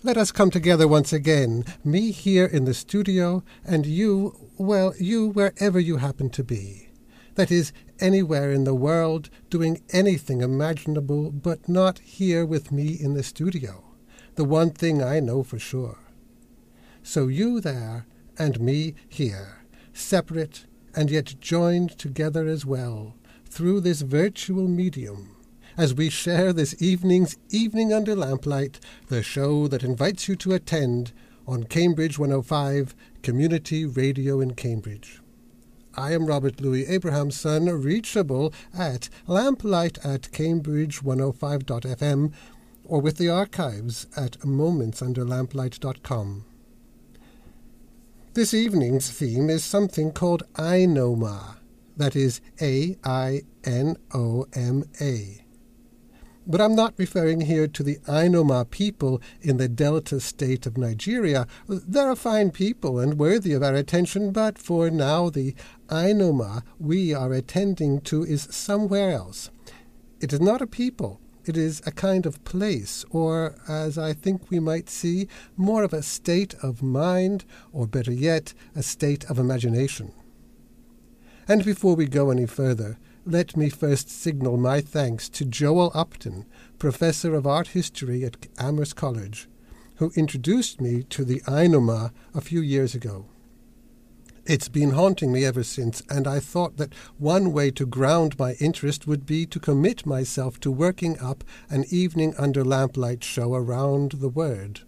Let us come together once again, me here in the studio, and you, well, you wherever you happen to be. That is, anywhere in the world, doing anything imaginable, but not here with me in the studio. The one thing I know for sure. So you there, and me here, separate and yet joined together as well, through this virtual medium, as we share this evening's Evening Under Lamplight, the show that invites you to attend on Cambridge 105, Community Radio in Cambridge. I am Robert Louis Abrahamson, reachable at lamplight@cambridge105.fm or with the archives at momentsunderlamplight.com. This evening's theme is something called Ainoma, that is A-I-N-O-M-A. But I'm not referring here to the Ainoma people in the Delta state of Nigeria. They're a fine people and worthy of our attention, but for now the Ainoma we are attending to is somewhere else. It is not a people. It is a kind of place, or, as I think we might see, more of a state of mind, or better yet, a state of imagination. And before we go any further, let me first signal my thanks to Joel Upton, Professor of Art History at Amherst College, who introduced me to the Ainoma a few years ago. It's been haunting me ever since, and I thought that one way to ground my interest would be to commit myself to working up an Evening Under Lamplight show around the word.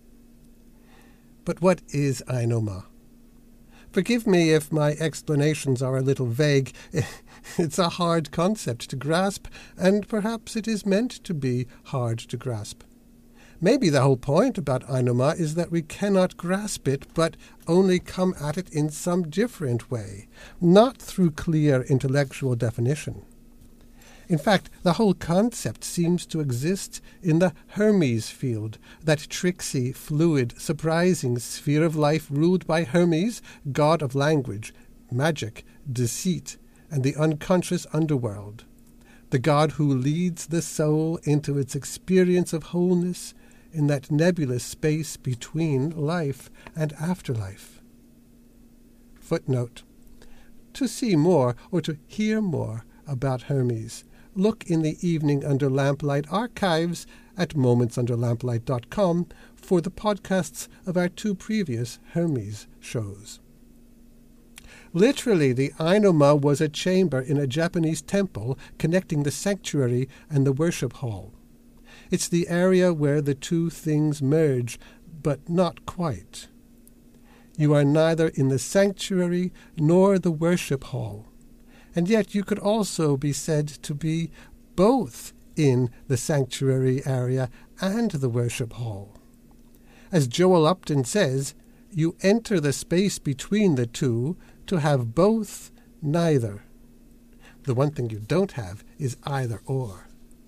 But what is Ainoma? Forgive me if my explanations are a little vague. It's a hard concept to grasp, and perhaps it is meant to be hard to grasp. Maybe the whole point about Ainoma is that we cannot grasp it, but only come at it in some different way, not through clear intellectual definition. In fact, the whole concept seems to exist in the Hermes field, that tricksy, fluid, surprising sphere of life ruled by Hermes, god of language, magic, deceit, and the unconscious underworld, the god who leads the soul into its experience of wholeness in that nebulous space between life and afterlife. Footnote: to see more or to hear more about Hermes, look in the Evening Under Lamplight archives at momentsunderlamplight.com for the podcasts of our two previous Hermes shows. Literally, the Ainoma was a chamber in a Japanese temple connecting the sanctuary and the worship hall. It's the area where the two things merge, but not quite. You are neither in the sanctuary nor the worship hall. And yet you could also be said to be both in the sanctuary area and the worship hall. As Joel Upton says, you enter the space between the two to have both, neither. The one thing you don't have is either or.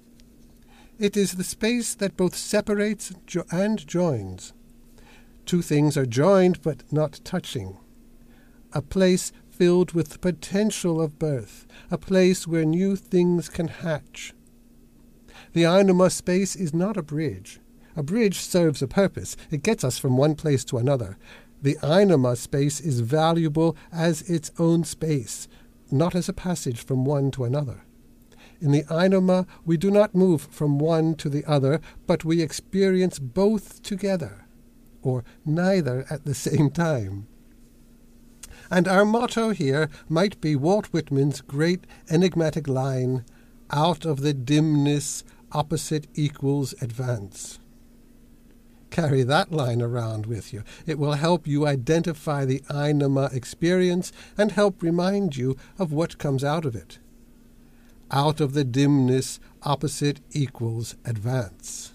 It is the space that both separates and joins. Two things are joined but not touching. A place filled with the potential of birth, a place where new things can hatch. The Ainoma space is not a bridge. A bridge serves a purpose. It gets us from one place to another. The Ainoma space is valuable as its own space, not as a passage from one to another. In the Ainoma, we do not move from one to the other, but we experience both together, or neither at the same time. And our motto here might be Walt Whitman's great enigmatic line, "Out of the dimness, opposite equals advance." Carry that line around with you. It will help you identify the Ainoma experience and help remind you of what comes out of it. Out of the dimness, opposite equals advance.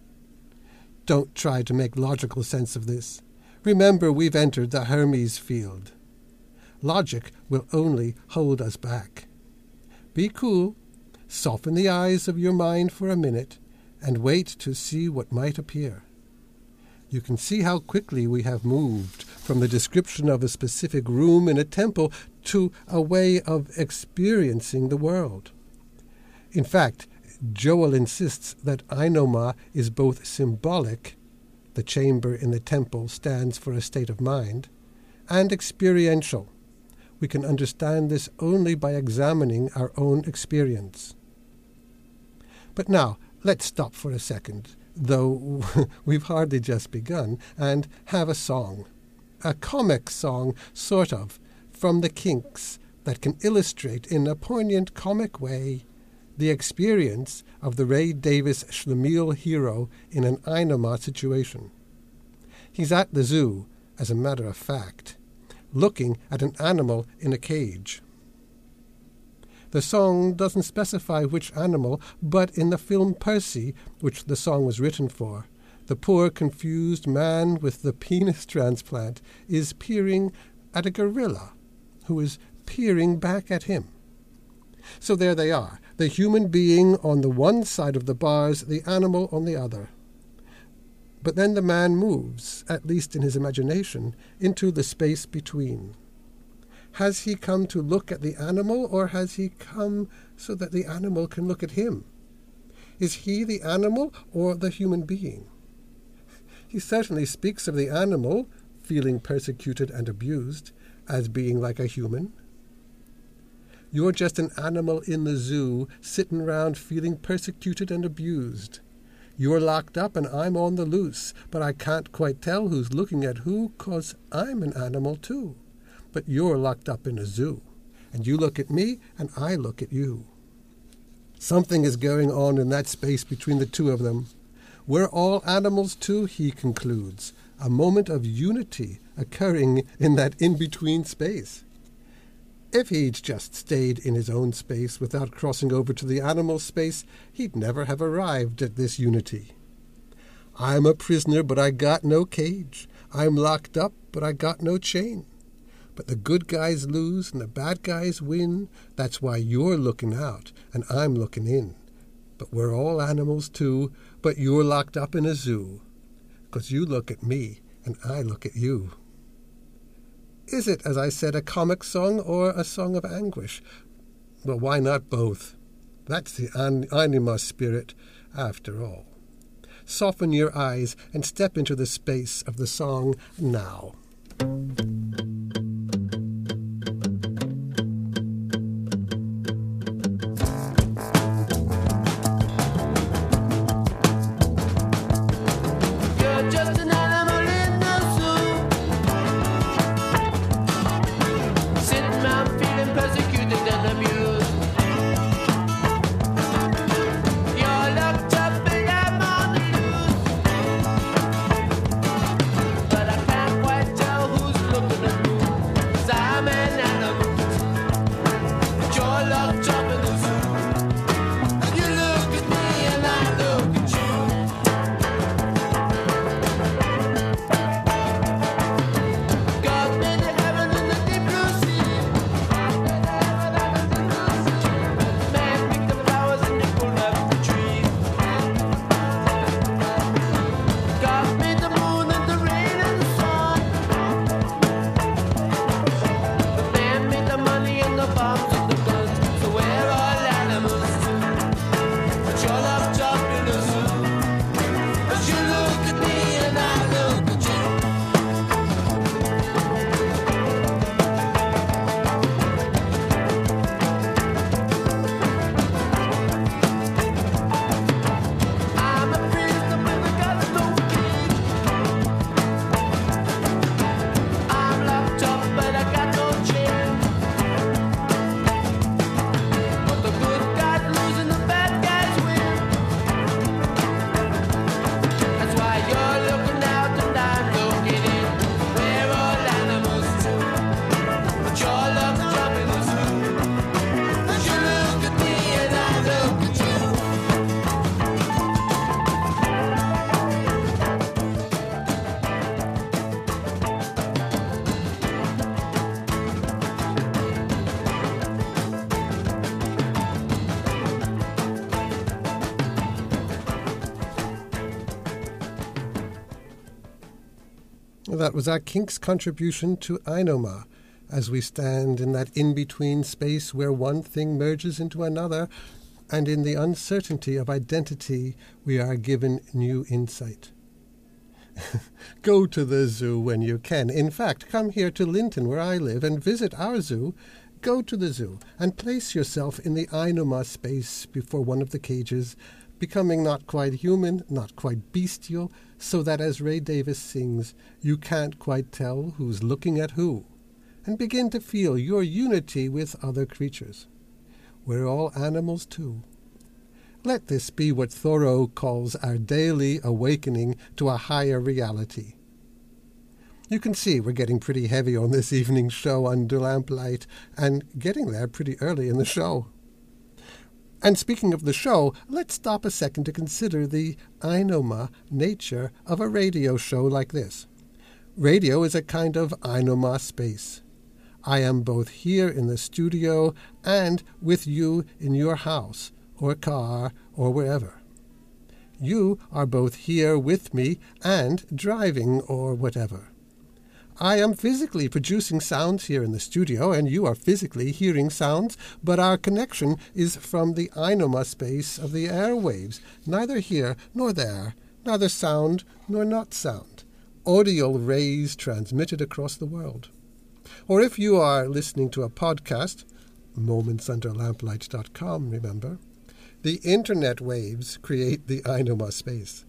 Don't try to make logical sense of this. Remember, we've entered the Hermes field. Logic will only hold us back. Be cool, soften the eyes of your mind for a minute, and wait to see what might appear. You can see how quickly we have moved from the description of a specific room in a temple to a way of experiencing the world. In fact, Joel insists that Ainoma is both symbolic the chamber in the temple stands for a state of mind, and experiential. We can understand this only by examining our own experience. But now, let's stop for a second, though we've hardly just begun, and have a song. A comic song, sort of, from the Kinks, that can illustrate in a poignant comic way the experience of the Ray Davies Schlemiel hero in an Ainama situation. He's at the zoo, as a matter of fact, looking at an animal in a cage. The song doesn't specify which animal, but in the film Percy, which the song was written for, the poor confused man with the penis transplant is peering at a gorilla, who is peering back at him. So there they are, the human being on the one side of the bars, the animal on the other. But then the man moves, at least in his imagination, into the space between. Has he come to look at the animal, or has he come so that the animal can look at him? Is he the animal or the human being? He certainly speaks of the animal, feeling persecuted and abused, as being like a human. You're just an animal in the zoo, sitting round feeling persecuted and abused. You're locked up and I'm on the loose, but I can't quite tell who's looking at who, 'cause I'm an animal too. But you're locked up in a zoo, and you look at me and I look at you. Something is going on in that space between the two of them. We're all animals too, he concludes, a moment of unity occurring in that in-between space. If he'd just stayed in his own space without crossing over to the animal space, he'd never have arrived at this unity. I'm a prisoner, but I got no cage. I'm locked up, but I got no chain. But the good guys lose and the bad guys win. That's why you're looking out and I'm looking in. But we're all animals too, but you're locked up in a zoo. 'Cause you look at me and I look at you. Is it, as I said, a comic song or a song of anguish? Well, why not both? That's the Ainama spirit, after all. Soften your eyes and step into the space of the song now. That was our Kinks' contribution to Ainama, as we stand in that in-between space where one thing merges into another, and in the uncertainty of identity we are given new insight. Go to the zoo when you can. In fact, come here to Linton, where I live, and visit our zoo. Go to the zoo and place yourself in the Ainuma space before one of the cages, becoming not quite human, not quite bestial, so that, as Ray Davis sings, you can't quite tell who's looking at who, and begin to feel your unity with other creatures. We're all animals too. Let this be what Thoreau calls our daily awakening to a higher reality. You can see we're getting pretty heavy on this evening's show under lamplight, and getting there pretty early in the show. And speaking of the show, let's stop a second to consider the Ainuma nature of a radio show like this. Radio is a kind of Ainuma space. I am both here in the studio and with you in your house, or car, or wherever. You are both here with me and driving or whatever. I am physically producing sounds here in the studio, and you are physically hearing sounds, but our connection is from the Ainuma space of the airwaves, neither here nor there, neither sound nor not sound, audial rays transmitted across the world. Or if you are listening to a podcast, momentsunderlamplight.com, remember, the internet waves create the Ainuma space.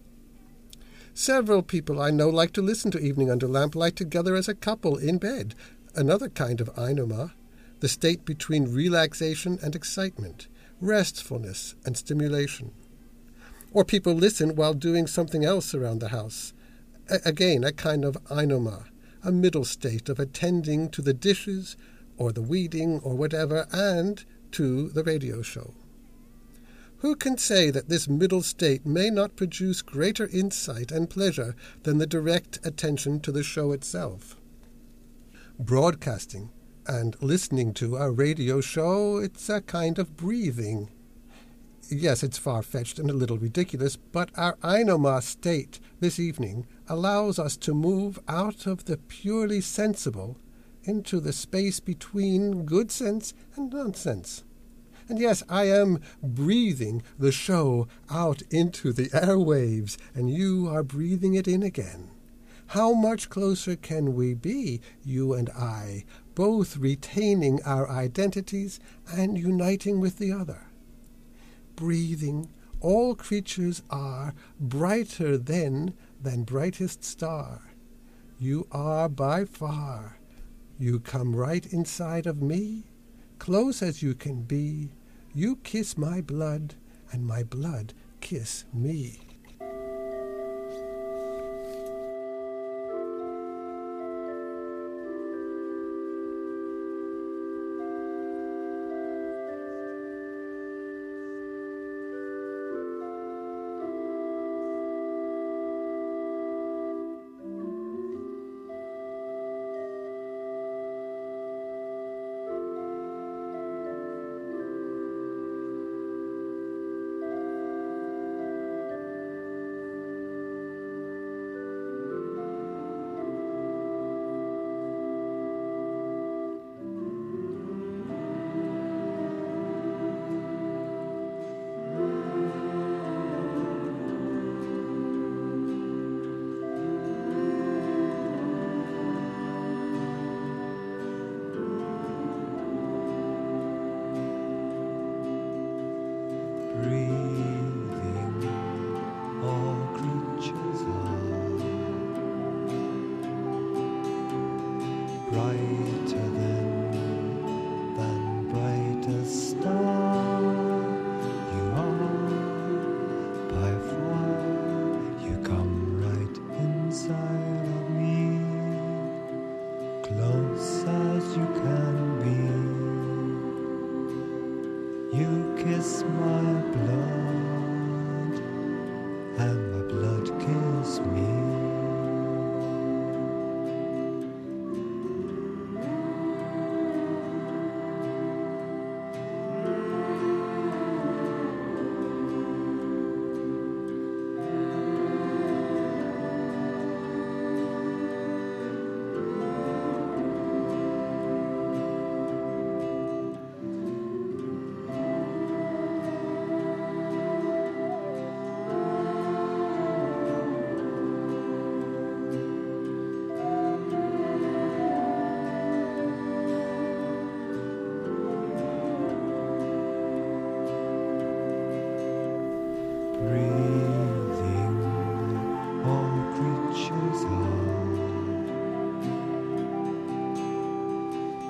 Several people I know like to listen to Evening Under Lamplight together as a couple in bed, another kind of Ainuma, the state between relaxation and excitement, restfulness and stimulation. Or people listen while doing something else around the house, again a kind of Ainuma, a middle state of attending to the dishes or the weeding or whatever, and to the radio show. Who can say that this middle state may not produce greater insight and pleasure than the direct attention to the show itself? Broadcasting and listening to a radio show, it's a kind of breathing. Yes, it's far-fetched and a little ridiculous, but our Ainuma state this evening allows us to move out of the purely sensible into the space between good sense and nonsense. And yes, I am breathing the show out into the airwaves, and you are breathing it in again. How much closer can we be, you and I, both retaining our identities and uniting with the other? Breathing, all creatures are brighter then than brightest star. You are by far. You come right inside of me, close as you can be. You kiss my blood, and my blood kiss me.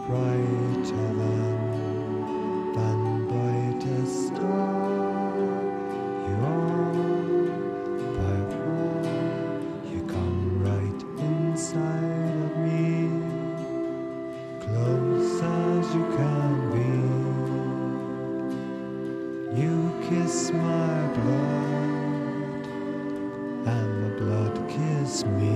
brighter than brightest star. You are by far, you come right inside of me, close as you can be. You kiss my blood, and the blood kiss me.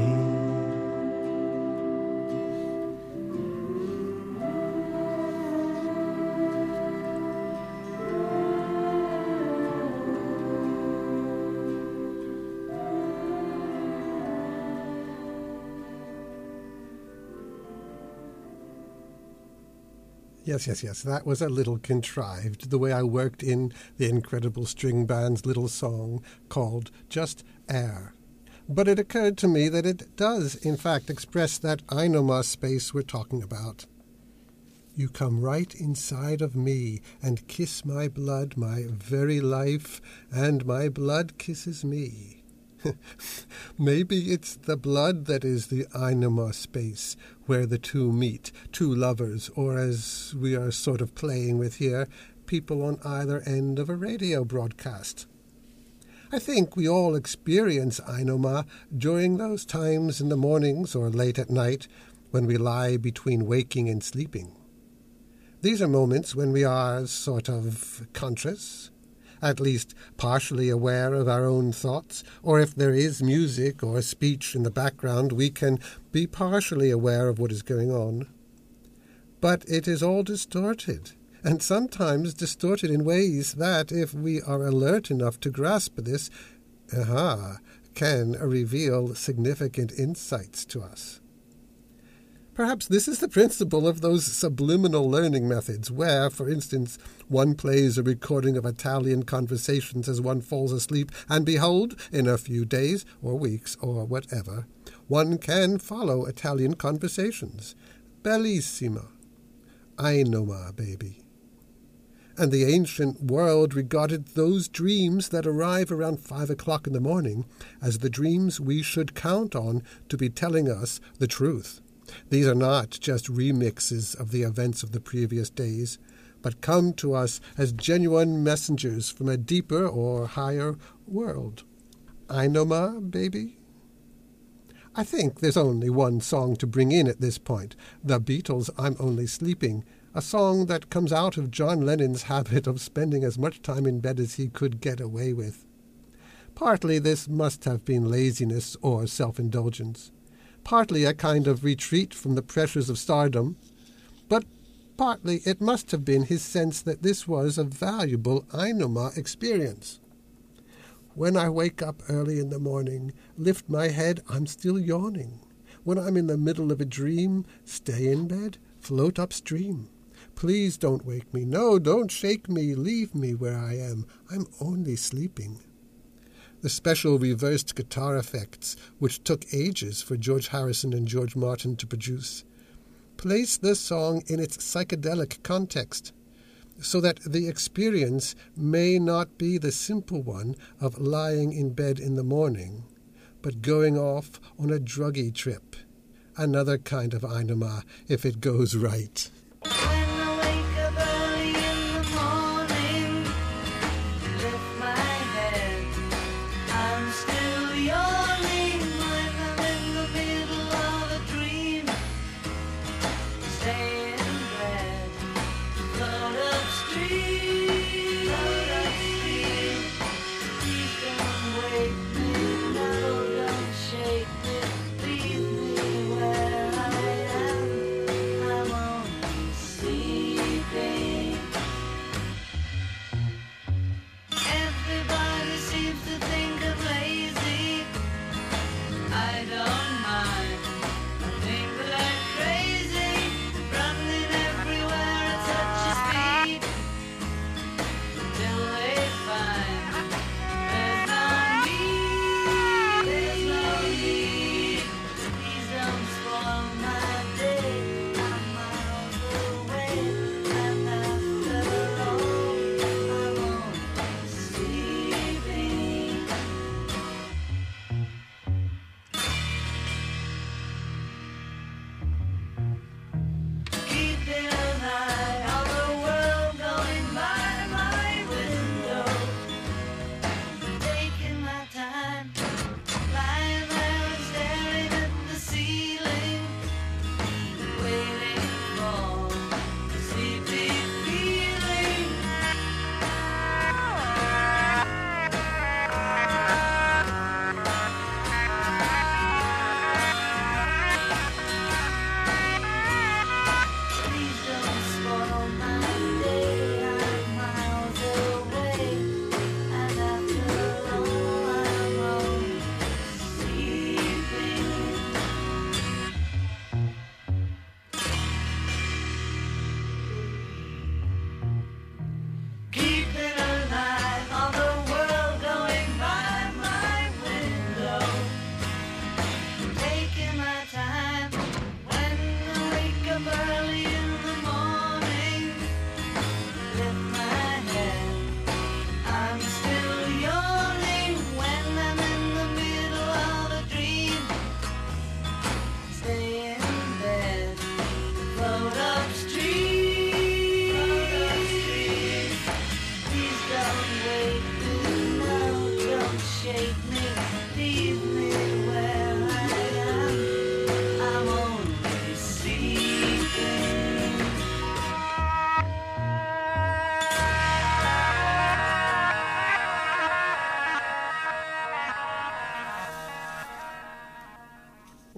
Yes. That was a little contrived, the way I worked in the Incredible String Band's little song called Just Air. But it occurred to me that it does, in fact, express that Ainoma space we're talking about. You come right inside of me and kiss my blood, my very life, and my blood kisses me. Maybe it's the blood that is the Ainoma space, where the two meet, two lovers, or as we are sort of playing with here, people on either end of a radio broadcast. I think we all experience Ainoma during those times in the mornings or late at night when we lie between waking and sleeping. These are moments when we are sort of conscious, at least partially aware of our own thoughts, or if there is music or speech in the background, we can be partially aware of what is going on. But it is all distorted, and sometimes distorted in ways that, if we are alert enough to grasp this, can reveal significant insights to us. Perhaps this is the principle of those subliminal learning methods where, for instance, one plays a recording of Italian conversations as one falls asleep, and behold, in a few days or weeks or whatever, one can follow Italian conversations. Bellissima. Ainoma, baby. And the ancient world regarded those dreams that arrive around 5 o'clock in the morning as the dreams we should count on to be telling us the truth. These are not just remixes of the events of the previous days, but come to us as genuine messengers from a deeper or higher world. Ainoma, baby? I think there's only one song to bring in at this point, The Beatles' I'm Only Sleeping, a song that comes out of John Lennon's habit of spending as much time in bed as he could get away with. Partly this must have been laziness or self-indulgence. Partly a kind of retreat from the pressures of stardom, but partly it must have been his sense that this was a valuable Ainoma experience. When I wake up early in the morning, lift my head, I'm still yawning. When I'm in the middle of a dream, stay in bed, float upstream. Please don't wake me, no, don't shake me, leave me where I am, I'm only sleeping. The special reversed guitar effects, which took ages for George Harrison and George Martin to produce, place the song in its psychedelic context, so that the experience may not be the simple one of lying in bed in the morning, but going off on a druggy trip, another kind of Ainoma if it goes right.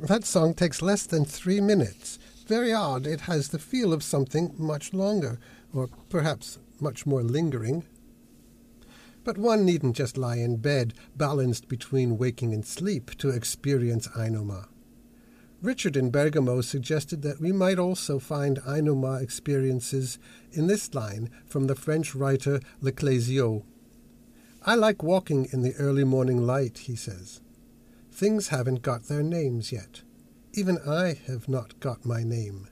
That song takes less than 3 minutes. Very odd. It has the feel of something much longer, or perhaps much more lingering. But one needn't just lie in bed, balanced between waking and sleep, to experience Ainuma. Richard in Bergamo suggested that we might also find Ainuma experiences in this line from the French writer Leclésio. I like walking in the early morning light, he says. Things haven't got their names yet. Even I have not got my name.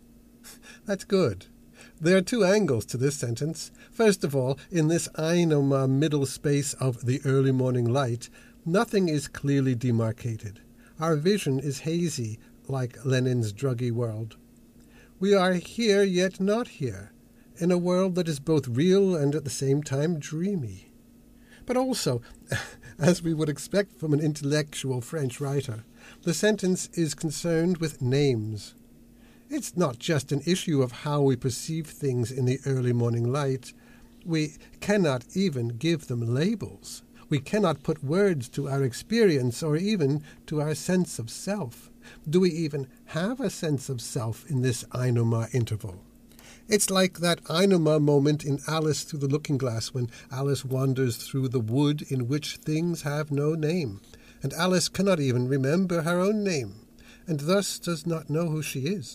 That's good. There are 2 angles to this sentence. First of all, in this Ainuma middle space of the early morning light, nothing is clearly demarcated. Our vision is hazy, like Lenin's druggy world. We are here yet not here, in a world that is both real and at the same time dreamy. But also, as we would expect from an intellectual French writer, the sentence is concerned with names. It's not just an issue of how we perceive things in the early morning light. We cannot even give them labels. We cannot put words to our experience or even to our sense of self. Do we even have a sense of self in this Ainuma interval? It's like that Ainuma moment in Alice Through the Looking Glass when Alice wanders through the wood in which things have no name, and Alice cannot even remember her own name, and thus does not know who she is.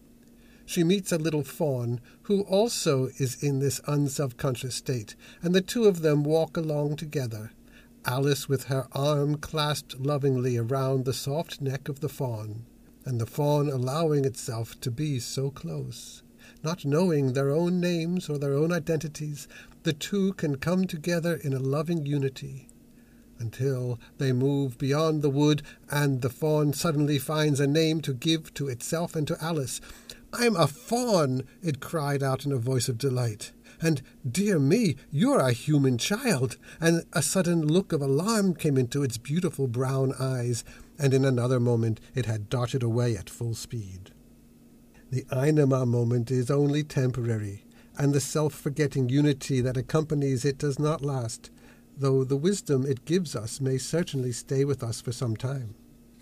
She meets a little fawn who also is in this unself-conscious state, and the 2 of them walk along together, Alice with her arm clasped lovingly around the soft neck of the fawn, and the fawn allowing itself to be so close. Not knowing their own names or their own identities, the 2 can come together in a loving unity, until they move beyond the wood and the fawn suddenly finds a name to give to itself and to Alice. "I'm a fawn," it cried out in a voice of delight. And, "Dear me, you're a human child," and a sudden look of alarm came into its beautiful brown eyes, and in another moment it had darted away at full speed. The Ainuma moment is only temporary, and the self-forgetting unity that accompanies it does not last, though the wisdom it gives us may certainly stay with us for some time.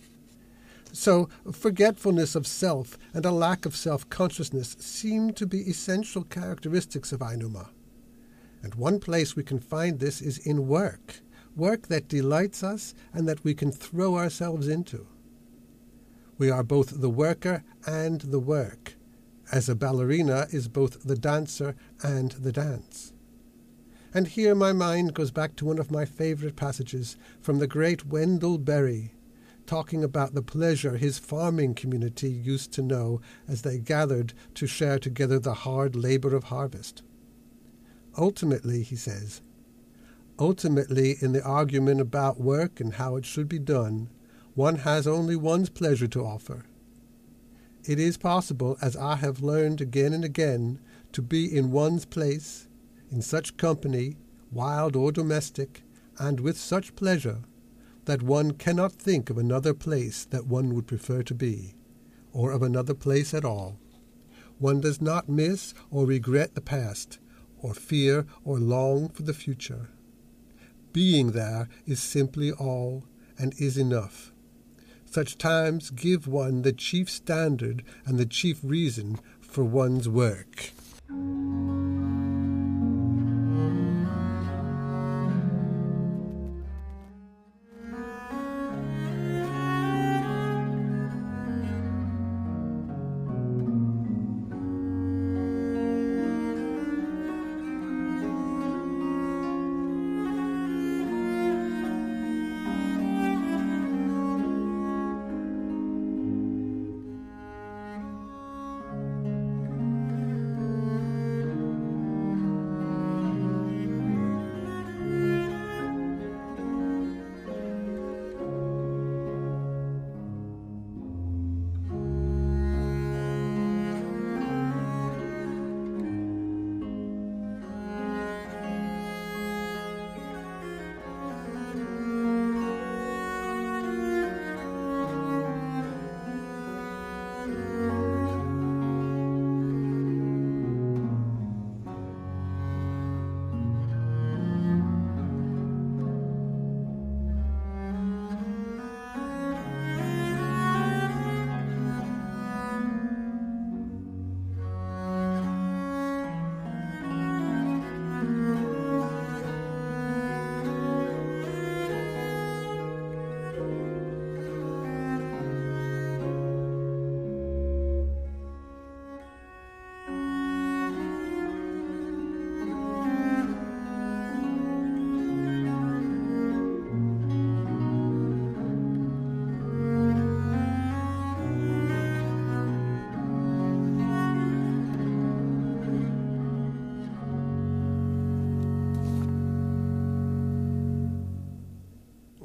So, forgetfulness of self and a lack of self-consciousness seem to be essential characteristics of Ainuma. And one place we can find this is in work that delights us and that we can throw ourselves into. We are both the worker and the work, as a ballerina is both the dancer and the dance. And here my mind goes back to one of my favorite passages from the great Wendell Berry, talking about the pleasure his farming community used to know as they gathered to share together the hard labor of harvest. Ultimately, he says, ultimately in the argument about work and how it should be done, one has only one's pleasure to offer. It is possible, as I have learned again and again, to be in one's place, in such company, wild or domestic, and with such pleasure, that one cannot think of another place that one would prefer to be, or of another place at all. One does not miss or regret the past, or fear or long for the future. Being there is simply all, and is enough. Such times give one the chief standard and the chief reason for one's work.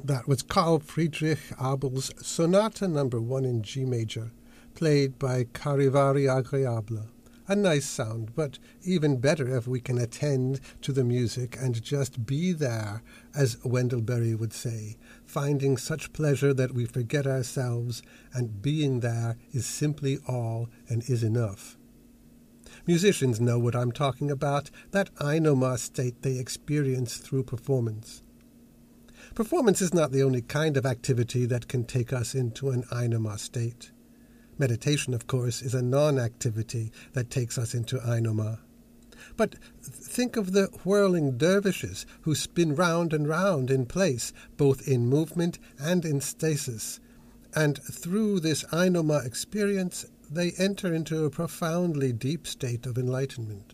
That was Carl Friedrich Abel's Sonata No. 1 in G major, played by Charivari Agréable. A nice sound, but even better if we can attend to the music and just be there, as Wendell Berry would say, finding such pleasure that we forget ourselves, and being there is simply all and is enough. Musicians know what I'm talking about, that einoma state they experience through performance. Performance is not the only kind of activity that can take us into an einoma state. Meditation, of course, is a non-activity that takes us into einoma. But think of the whirling dervishes who spin round and round in place, both in movement and in stasis, and through this einoma experience they enter into a profoundly deep state of enlightenment.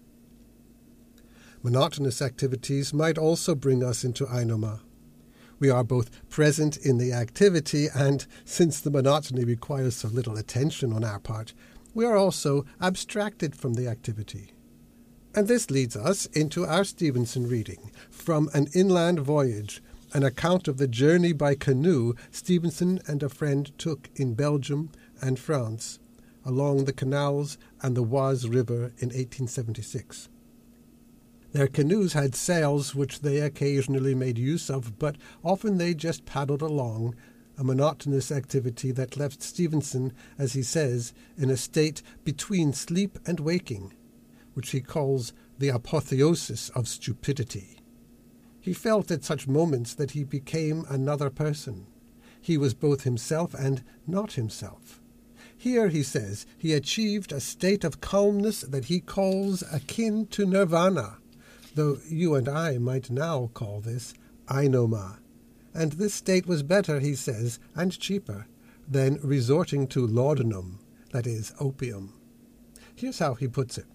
Monotonous activities might also bring us into einoma. We are both present in the activity and, since the monotony requires so little attention on our part, we are also abstracted from the activity. And this leads us into our Stevenson reading, From an Inland Voyage, an account of the journey by canoe Stevenson and a friend took in Belgium and France, along the canals and the Oise River in 1876. Their canoes had sails which they occasionally made use of, but often they just paddled along, a monotonous activity that left Stevenson, as he says, in a state between sleep and waking, which he calls the apotheosis of stupidity. He felt at such moments that he became another person. He was both himself and not himself. Here, he says, he achieved a state of calmness that he calls akin to nirvana, though you and I might now call this einoma. And this state was better, he says, and cheaper, than resorting to laudanum, that is, opium. Here's how he puts it.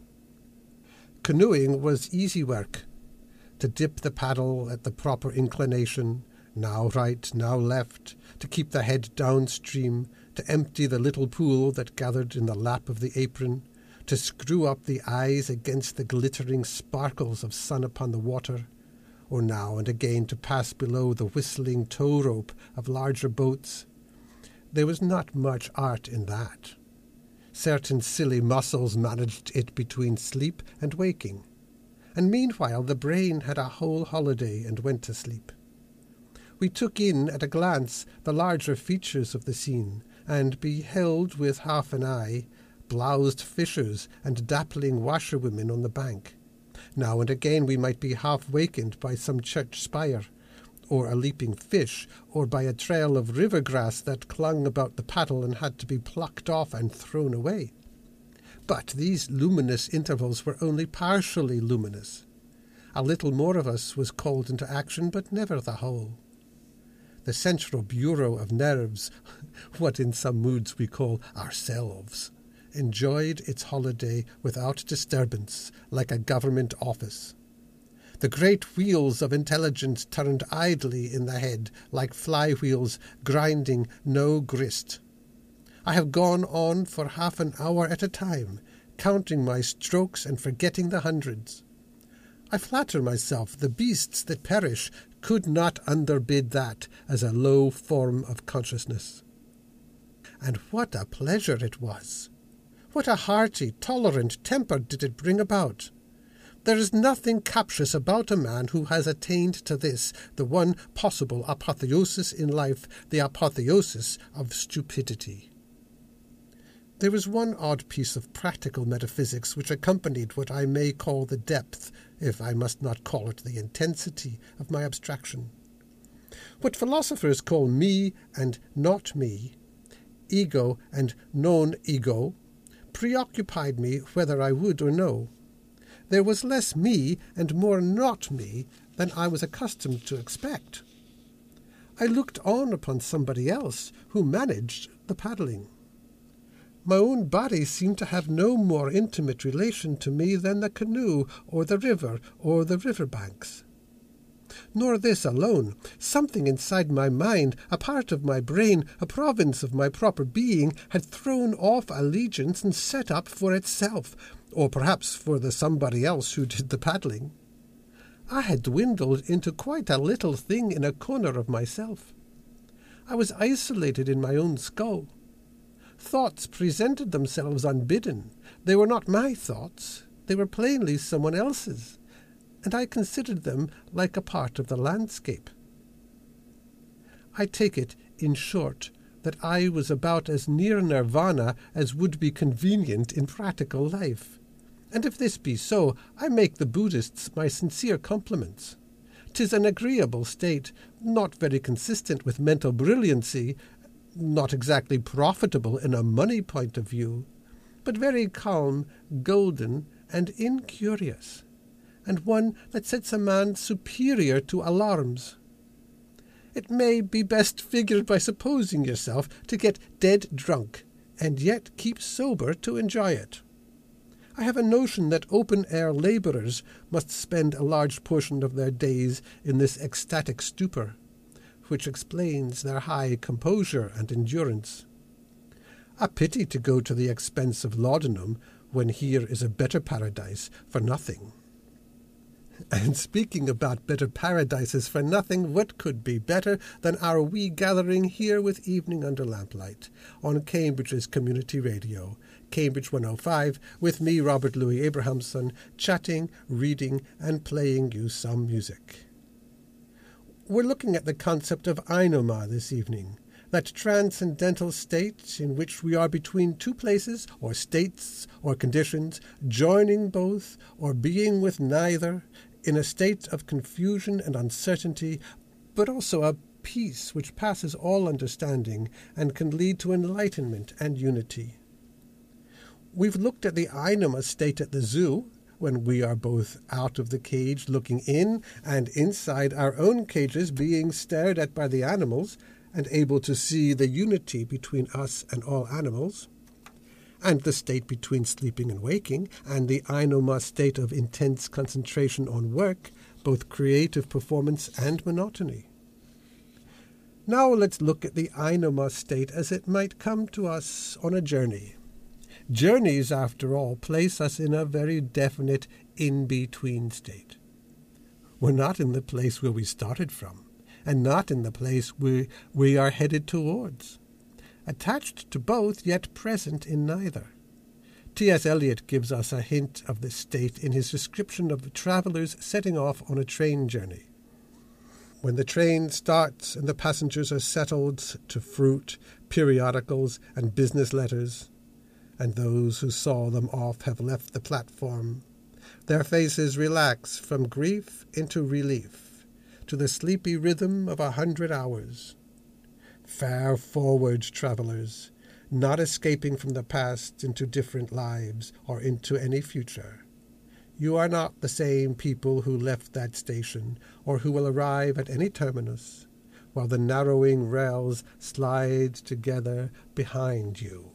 Canoeing was easy work. To dip the paddle at the proper inclination, now right, now left, to keep the head downstream, to empty the little pool that gathered in the lap of the apron, to screw up the eyes against the glittering sparkles of sun upon the water, or now and again to pass below the whistling tow-rope of larger boats. There was not much art in that. Certain silly muscles managed it between sleep and waking, and meanwhile the brain had a whole holiday and went to sleep. We took in at a glance the larger features of the scene, and beheld with half an eye bloused fishers and dappling washerwomen on the bank. Now and again we might be half-wakened by some church spire, or a leaping fish, or by a trail of river grass that clung about the paddle and had to be plucked off and thrown away. But these luminous intervals were only partially luminous. A little more of us was called into action, but never the whole. The central bureau of nerves, what in some moods we call ourselves, enjoyed its holiday without disturbance, like a government office. The great wheels of intelligence turned idly in the head, like fly-wheels grinding no grist. I have gone on for half an hour at a time, counting my strokes and forgetting the hundreds. I flatter myself the beasts that perish could not underbid that as a low form of consciousness. And what a pleasure it was! What a hearty, tolerant temper did it bring about! There is nothing captious about a man who has attained to this, the one possible apotheosis in life, the apotheosis of stupidity. There was one odd piece of practical metaphysics which accompanied what I may call the depth, if I must not call it the intensity, of my abstraction. What philosophers call me and not me, ego and non-ego, preoccupied me whether I would or no. There was less me and more not me than I was accustomed to expect. I looked on upon somebody else who managed the paddling. My own body seemed to have no more intimate relation to me than the canoe or the river or the river banks. Nor this alone. Something inside my mind, a part of my brain, a province of my proper being, had thrown off allegiance and set up for itself, or perhaps for the somebody else who did the paddling. I had dwindled into quite a little thing in a corner of myself. I was isolated in my own skull. Thoughts presented themselves unbidden. They were not my thoughts. They were plainly someone else's, and I considered them like a part of the landscape. I take it, in short, that I was about as near nirvana as would be convenient in practical life. And if this be so, I make the Buddhists my sincere compliments. 'Tis an agreeable state, not very consistent with mental brilliancy, not exactly profitable in a money point of view, but very calm, golden, and incurious, and one that sets a man superior to alarms. It may be best figured by supposing yourself to get dead drunk, and yet keep sober to enjoy it. I have a notion that open-air labourers must spend a large portion of their days in this ecstatic stupor, which explains their high composure and endurance. A pity to go to the expense of laudanum when here is a better paradise for nothing. And speaking about better paradises for nothing, what could be better than our wee gathering here with Evening Under Lamplight on Cambridge's Community Radio, Cambridge 105, with me, Robert Louis Abrahamson, chatting, reading, and playing you some music. We're looking at the concept of ainoma this evening, that transcendental state in which we are between two places, or states, or conditions, joining both, or being with neither, in a state of confusion and uncertainty, but also a peace which passes all understanding and can lead to enlightenment and unity. We've looked at the ainoma state at the zoo, when we are both out of the cage looking in and inside our own cages being stared at by the animals and able to see the unity between us and all animals, and the state between sleeping and waking, and the ainoma state of intense concentration on work, both creative performance and monotony. Now let's look at the ainoma state as it might come to us on a journey. Journeys, after all, place us in a very definite in-between state. We're not in the place where we started from, and not in the place we are headed towards. Attached to both, yet present in neither. T.S. Eliot gives us a hint of this state in his description of the travellers setting off on a train journey. When the train starts and the passengers are settled to fruit, periodicals, and business letters, and those who saw them off have left the platform, their faces relax from grief into relief, to the sleepy rhythm of 100 hours. Fare forward, travellers, not escaping from the past into different lives or into any future. You are not the same people who left that station or who will arrive at any terminus, while the narrowing rails slide together behind you.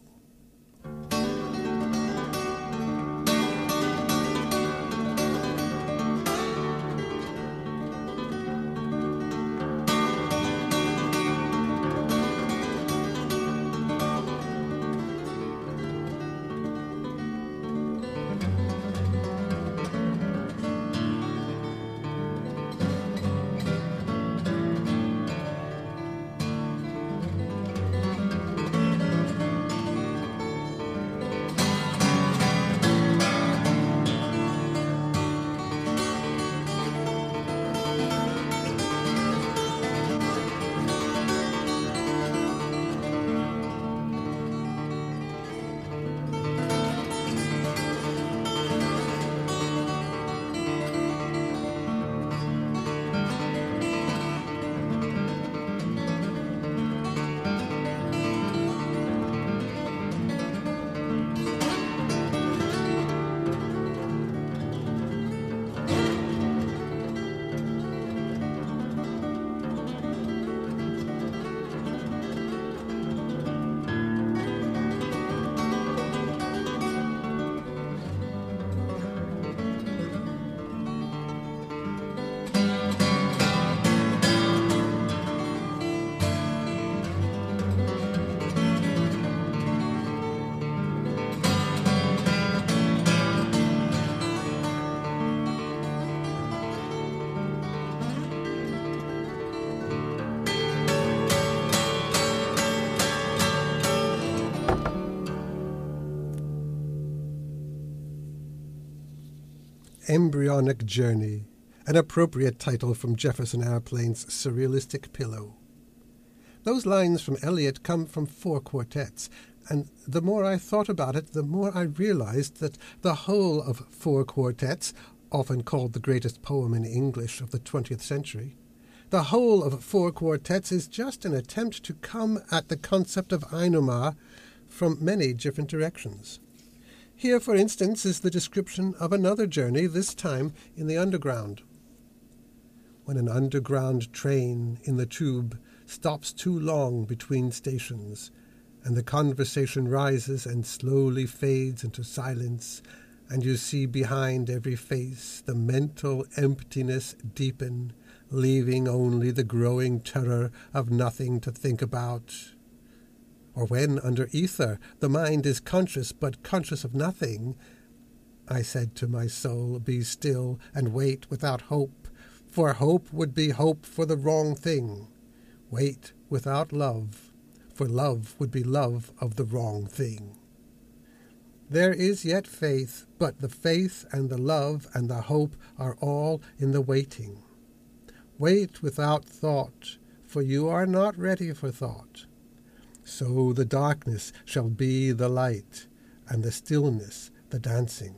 Embryonic Journey, an appropriate title from Jefferson Airplane's Surrealistic Pillow. Those lines from Eliot come from 4 quartets, and the more I thought about it, the more I realized that the whole of 4 quartets, often called the greatest poem in English of the 20th century, the whole of 4 quartets is just an attempt to come at the concept of Ainuma from many different directions. Here, for instance, is the description of another journey, this time in the underground. When an underground train in the tube stops too long between stations, and the conversation rises and slowly fades into silence, and you see behind every face the mental emptiness deepen, leaving only the growing terror of nothing to think about. Or when, under ether, the mind is conscious but conscious of nothing, I said to my soul, be still and wait without hope, for hope would be hope for the wrong thing. Wait without love, for love would be love of the wrong thing. There is yet faith, but the faith and the love and the hope are all in the waiting. Wait without thought, for you are not ready for thought. So the darkness shall be the light, and the stillness the dancing.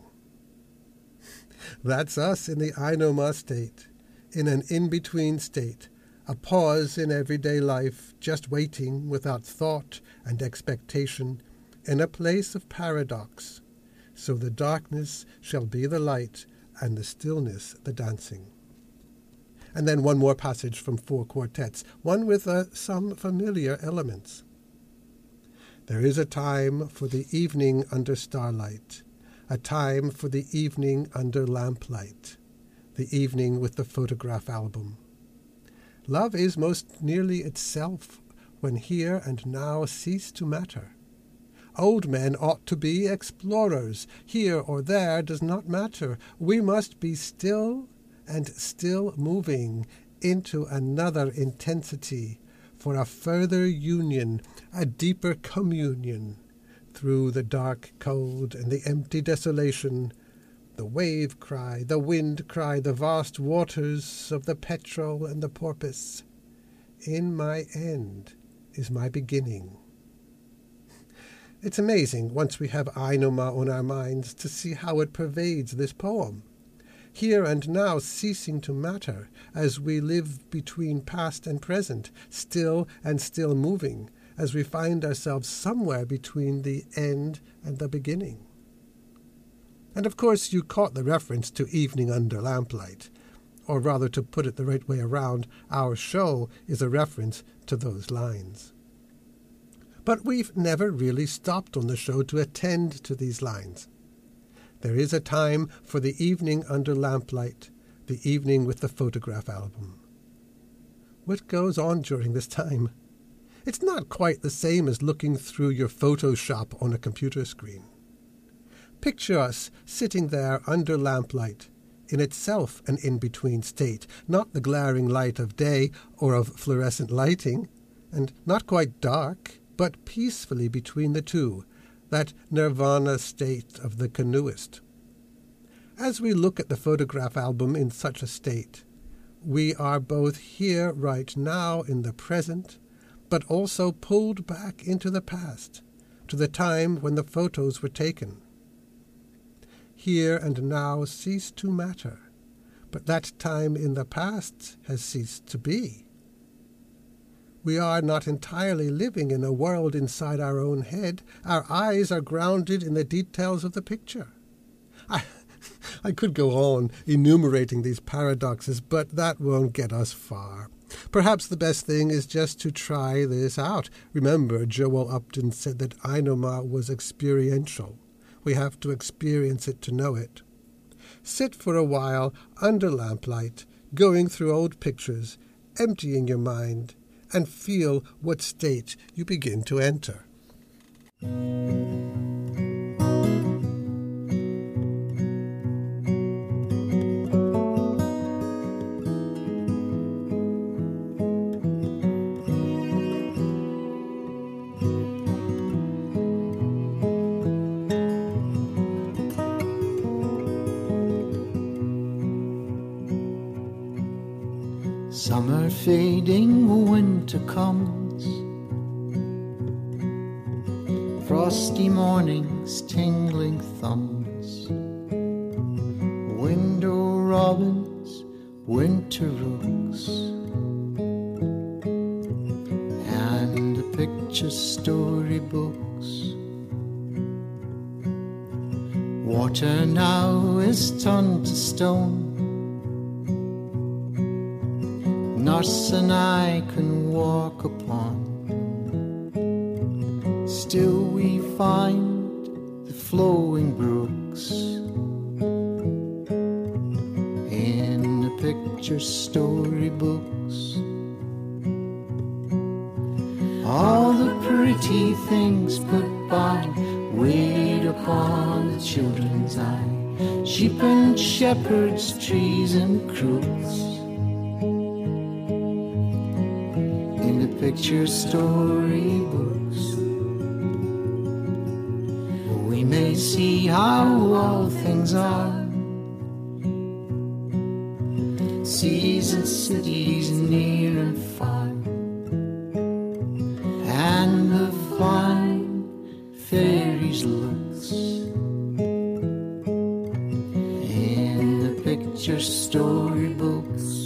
That's us in the Ainuma state, in an in-between state, a pause in everyday life, just waiting without thought and expectation, in a place of paradox. So the darkness shall be the light, and the stillness the dancing. And then one more passage from 4 quartets, one with some familiar elements. There is a time for the evening under starlight, a time for the evening under lamplight, the evening with the photograph album. Love is most nearly itself when here and now cease to matter. Old men ought to be explorers. Here or there does not matter. We must be still and still moving into another intensity for a further union, a deeper communion, through the dark cold and the empty desolation, the wave cry, the wind cry, the vast waters of the petrel and the porpoise. In my end is my beginning. It's amazing, once we have Ainuma on our minds, to see how it pervades this poem. Here and now ceasing to matter, as we live between past and present, still and still moving, as we find ourselves somewhere between the end and the beginning. And of course you caught the reference to Evening Under Lamplight, or rather, to put it the right way around, our show is a reference to those lines. But we've never really stopped on the show to attend to these lines. There is a time for the evening under lamplight, the evening with the photograph album. What goes on during this time? It's not quite the same as looking through your Photoshop on a computer screen. Picture us sitting there under lamplight, in itself an in-between state, not the glaring light of day or of fluorescent lighting, and not quite dark, but peacefully between the two, that nirvana state of the canoeist. As we look at the photograph album in such a state, we are both here right now in the present, but also pulled back into the past, to the time when the photos were taken. Here and now cease to matter, but that time in the past has ceased to be. We are not entirely living in a world inside our own head. Our eyes are grounded in the details of the picture. I could go on enumerating these paradoxes, but that won't get us far. Perhaps the best thing is just to try this out. Remember, Joel Upton said that Ainuma was experiential. We have to experience it to know it. Sit for a while under lamplight, going through old pictures, emptying your mind, and feel what state you begin to enter. Summer fading, winter comes. Frosty mornings, tingling thumbs. Window robins, winter rooks, and the picture storybooks. Water now is turned to stone. Nurse and I can walk upon. Still we find the flowing brooks in the picture storybooks. All the pretty things put by wait upon the children's eye. Sheep and shepherds, trees and crooks. In the picture storybooks, we may see how all things are. Seas and cities near and far, and the fine fairies' looks in the picture storybooks.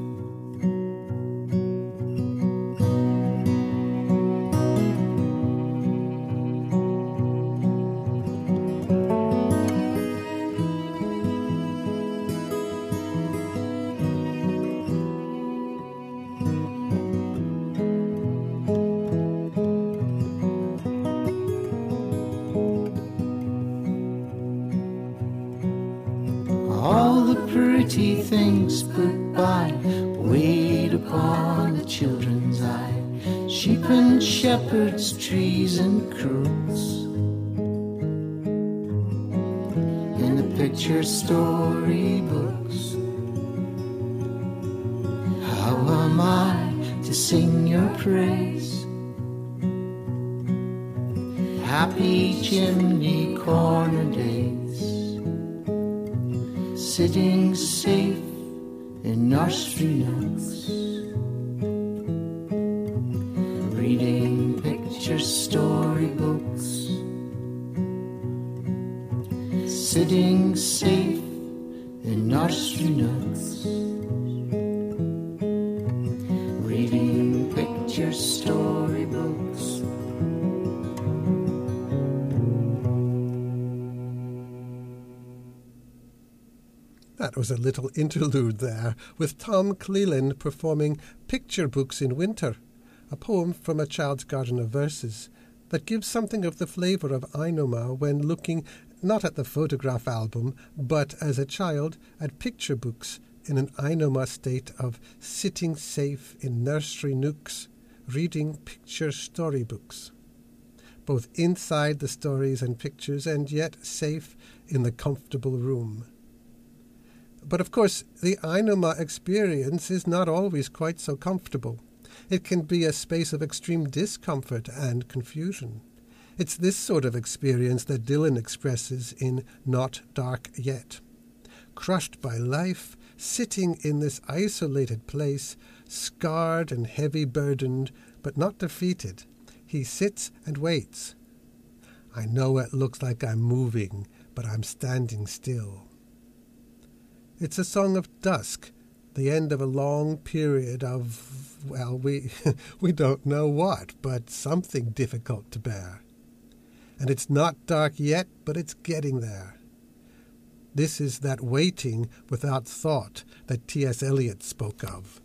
Pretty things put by wait upon the children's eye. Sheep and shepherds, trees and crooks in the picture storybooks. How am I to sing your praise? Happy chimney corner days, sitting safe in nursery nooks, reading picture storybooks, sitting safe in nursery nooks, reading picture storybooks. That was a little interlude there with Tom Cleland performing Picture Books in Winter, a poem from A Child's Garden of Verses that gives something of the flavour of Ainoma when looking not at the photograph album, but as a child at picture books in an Ainoma state of sitting safe in nursery nooks, reading picture storybooks, both inside the stories and pictures and yet safe in the comfortable room. But of course, the Ainoma experience is not always quite so comfortable. It can be a space of extreme discomfort and confusion. It's this sort of experience that Dylan expresses in Not Dark Yet. Crushed by life, sitting in this isolated place, scarred and heavy-burdened, but not defeated, he sits and waits. I know it looks like I'm moving, but I'm standing still. It's a song of dusk, the end of a long period of, well, we don't know what, but something difficult to bear. And it's not dark yet, but it's getting there. This is that waiting without thought that T.S. Eliot spoke of.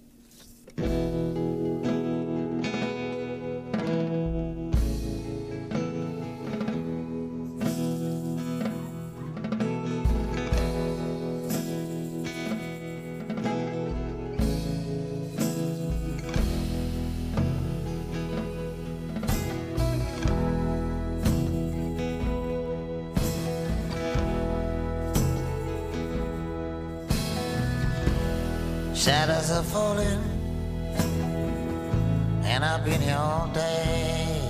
Shadows are falling, and I've been here all day.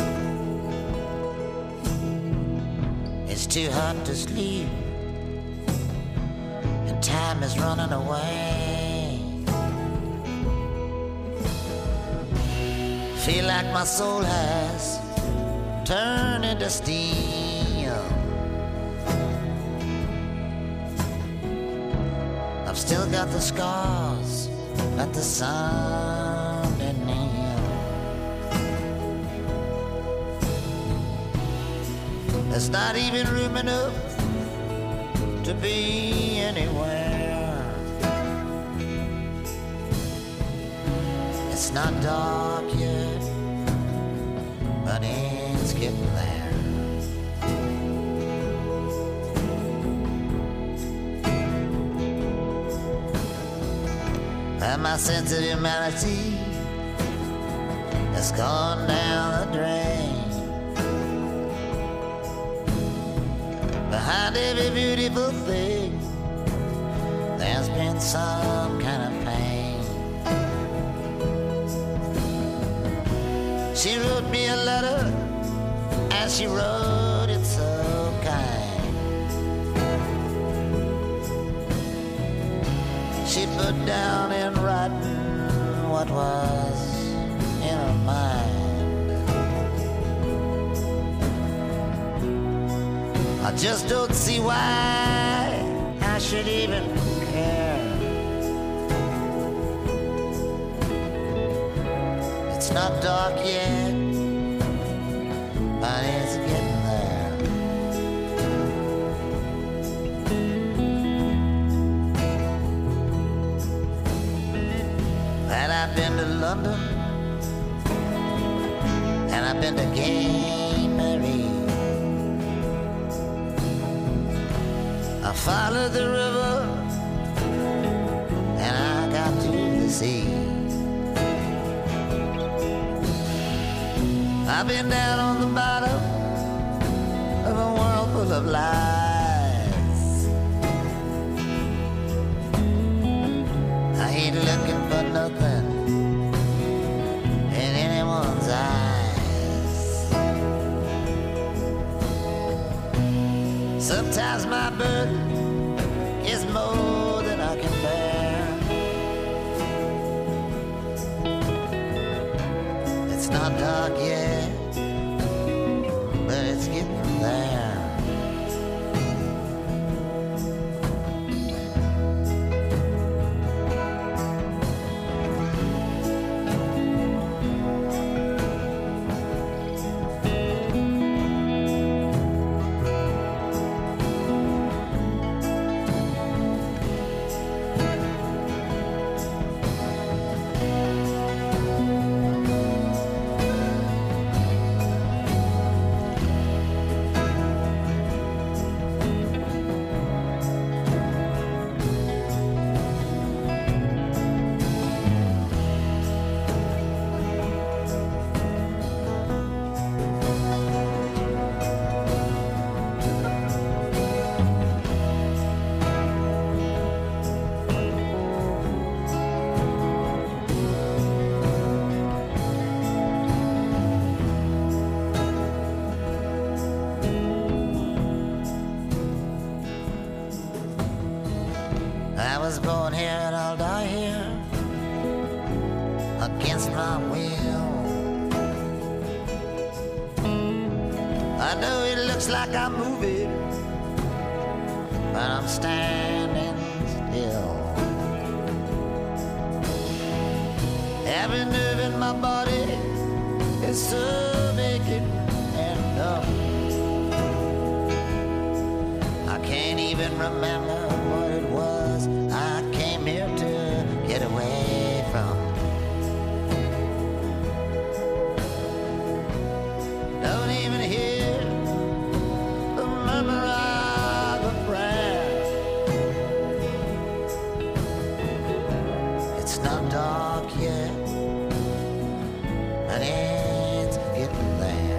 It's too hot to sleep, and time is running away. feel like my soul has turned into steam. I've still got the scars that the sun didn't heal. There's not even room enough to be anywhere. It's not dark yet, but it's getting there. And my sense of humanity has gone down the drain. Behind every beautiful thing, there's been some kind of pain. She wrote me a letter, and she wrote it so kind. She put down in writing what was in her mind. I just don't see why I should even care. It's not dark yet, but it's getting there. And I've been to London, and I've been to Gay Mary. I followed the river, and I got to the sea. I've been down on the bottom of a world full of lies. I ain't looking for nothing in anyone's eyes. Sometimes my burden is more than I can bear. It's not dark yet, but it's getting there. I was born here and I'll die here against my will. I know it looks like I'm moving, but I'm standing still. Every nerve in my body is so vacant and numb. I can't even remember what it was I came here to get away from. Don't even hear the murmur of a prayer. It's not dark yet, but it's getting there.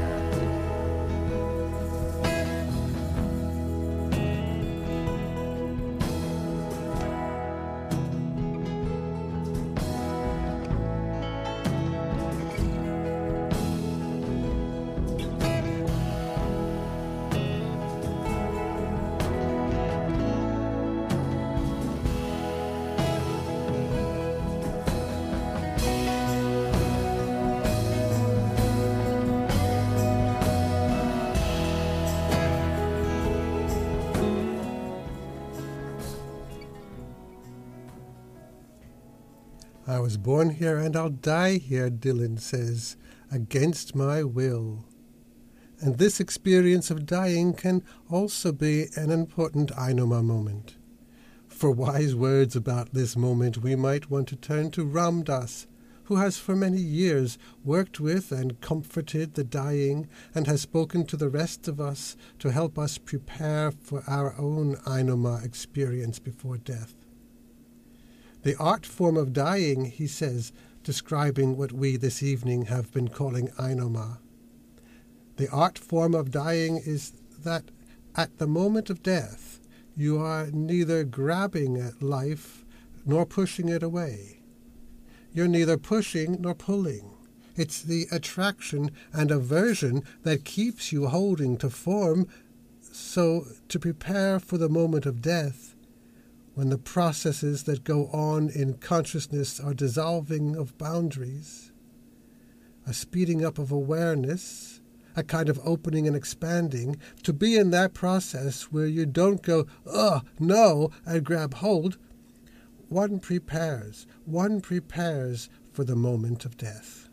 I was born here and I'll die here, Dylan says, against my will. And this experience of dying can also be an important Ainoma moment. For wise words about this moment, we might want to turn to Ram Dass, who has for many years worked with and comforted the dying and has spoken to the rest of us to help us prepare for our own Ainoma experience before death. The art form of dying, he says, describing what we this evening have been calling Ainoma. The art form of dying is that at the moment of death, you are neither grabbing at life nor pushing it away. You're neither pushing nor pulling. It's the attraction and aversion that keeps you holding to form, so to prepare for the moment of death, when the processes that go on in consciousness are dissolving of boundaries, a speeding up of awareness, a kind of opening and expanding, to be in that process where you don't go, no, and grab hold. One prepares for the moment of death.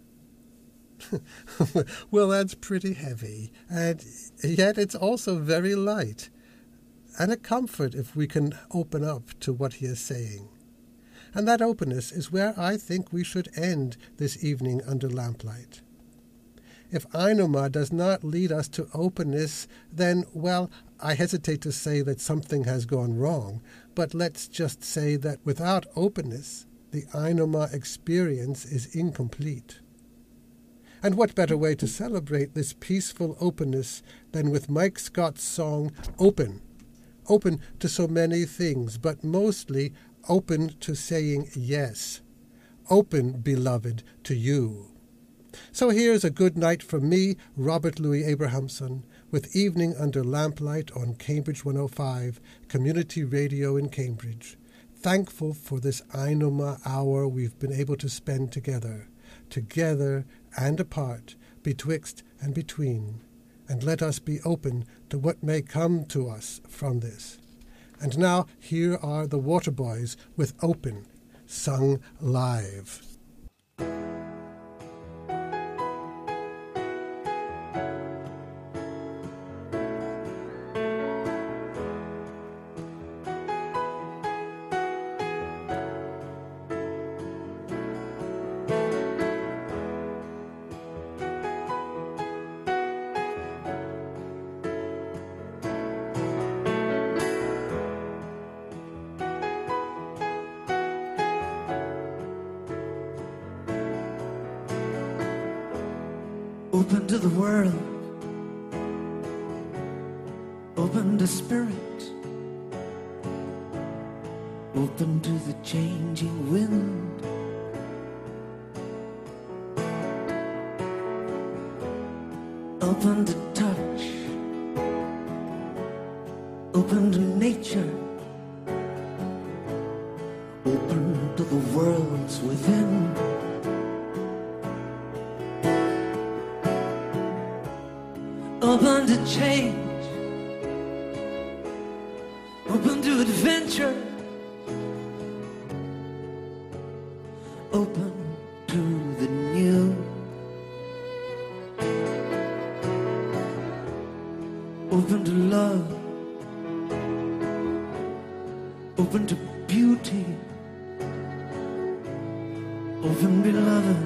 Well, that's pretty heavy, and yet it's also very light, and a comfort if we can open up to what he is saying. And that openness is where I think we should end this evening under lamplight. If Ainoma does not lead us to openness, then, well, I hesitate to say that something has gone wrong, but let's just say that without openness, the Ainoma experience is incomplete. And what better way to celebrate this peaceful openness than with Mike Scott's song, Open? Open to so many things, but mostly open to saying yes. Open, beloved, to you. So here's a good night from me, Robert Louis Abrahamson, with Evening Under Lamplight on Cambridge 105, Community Radio in Cambridge. Thankful for this Ainoma hour we've been able to spend together and apart, betwixt and between. And let us be open to what may come to us from this. And now here are the Waterboys with Open, sung live. Open to the world, open to spirit, open to the changing wind. Open to touch, open to nature, open to the worlds within. Open to change, open to adventure, open to the new, open to love, open to beauty, open, beloved,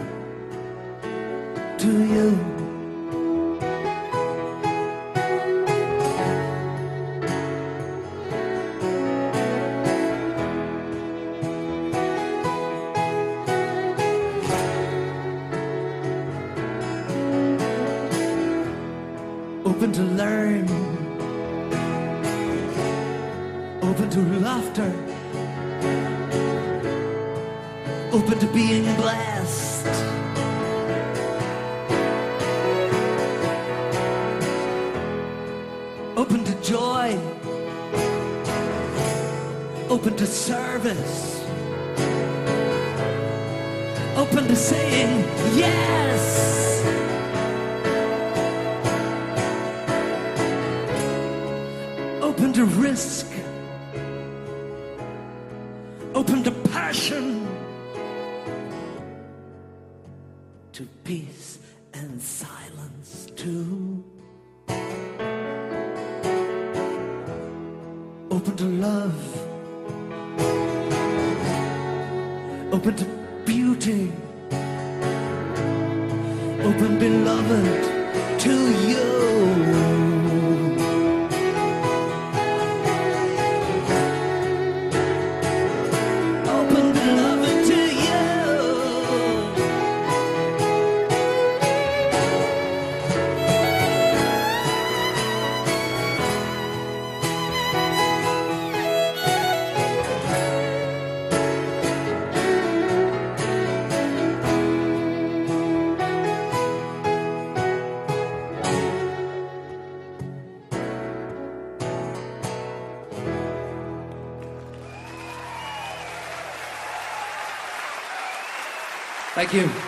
to you. Open to learn, open to laughter, open to being blessed, open to joy, open to service, open to saying yes. Open to risk, open to passion, to peace and silence too. Open to love, open to beauty, open, beloved, to you. Open, beloved, to you. Thank you.